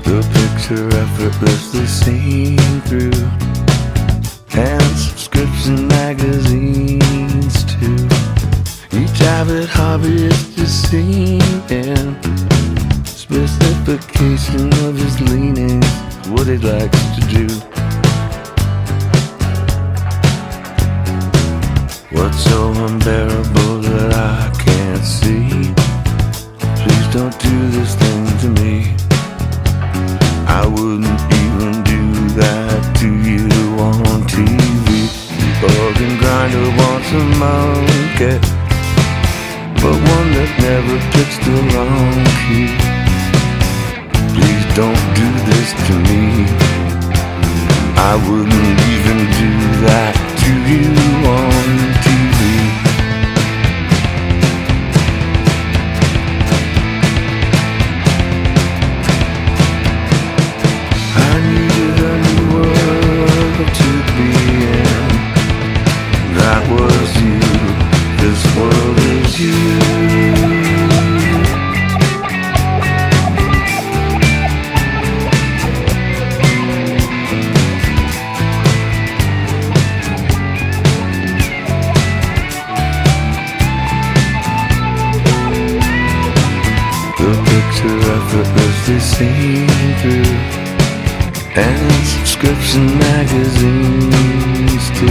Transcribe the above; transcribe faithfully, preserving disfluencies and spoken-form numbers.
The picture effortlessly seen through, and subscription magazines too. Each avid hobbyist is seen in specification of his leanings, what he likes to do. What's so unbearable that I can't see? Please don't do this thing to me. I wouldn't even do that to you on T V. The organ grinder wants a monkey, but one that never picks the wrong key. Please don't do this to me. I wouldn't even do that to you on T V. I needed a new world to be in. That was you. This world is you. The picture effortlessly seen through, and subscription magazines too.